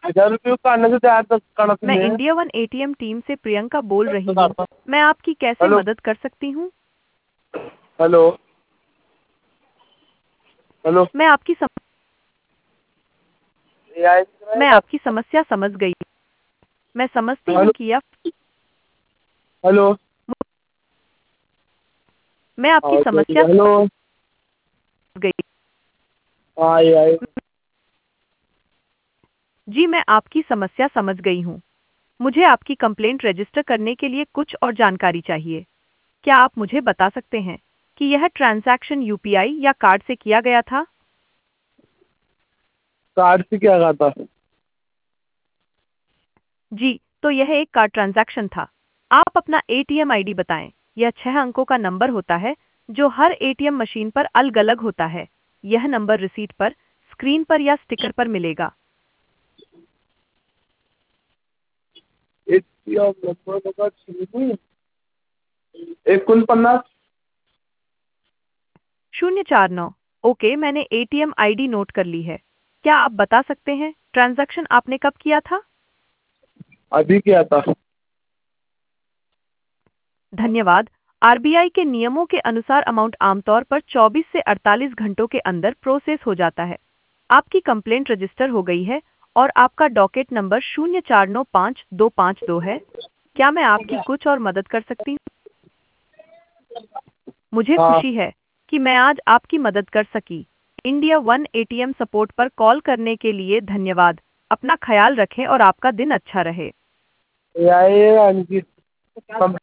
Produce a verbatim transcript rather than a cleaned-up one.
हजार रुपये का आने से तैयार तक करना मैं तुम्हें। इंडिया वन एटीएम टीम से प्रियंका बोल रही हूँ। मैं आपकी कैसे हेलो मदद कर सकती हूँ? Hello hello. मैं आपकी सम... ए आई मैं आपकी समस्या समझ गई। मैं समझती हूँ हेलो कि आप हेलो। मैं आपकी हाँ तो समस्या हेलो। समझ गई। हाँ ए आई। जी मैं आपकी समस्या समझ गई हूँ। मुझे आपकी कंप्लेंट रजिस्टर करने के लिए कुछ और जानकारी चाहिए। क्या आप मुझे बता सकते हैं कि यह ट्रांजैक्शन यूपीआई या कार्ड से किया गया था? कार्ड से क्या कहा था? जी, तो यह एक कार्ड ट्रांजैक्शन था। आप अपना एटीएम आईडी बताएं। यह छह अंकों का नंबर होता है जो हर एटीएम मशीन पर अलग-अलग होता है। यह नंबर रिसीट पर, स्क्रीन पर या स्टिकर पर मिलेगा। एक नंबर एकोणपन्नास शून्य चार नौ। ओके, मैंने एटीएम आईडी नोट कर ली है। क्या आप बता सकते हैं ट्रांजैक्शन आपने कब किया था? अभी क्या था? धन्यवाद। आरबीआई के नियमों के अनुसार अमाउंट आमतौर पर चौबीस से अड़तालीस घंटों के अंदर प्रोसेस हो जाता है। आपकी कंप्लेंट रजिस्टर हो गई है और आपका डॉकेट नंबर शून्य चार नौ पाँच दो पाँच दो है। क्या मैं आपकी कुछ और मदद कर सकती हूँ? मुझे हाँ। खुशी है कि मैं आज आपकी मदद कर सकी। इंडिया वन एटीएम सपोर्ट पर कॉल करने के लिए धन्यवाद। अपना ख्याल रखें और आपका दिन अच्छा रहे। ए आई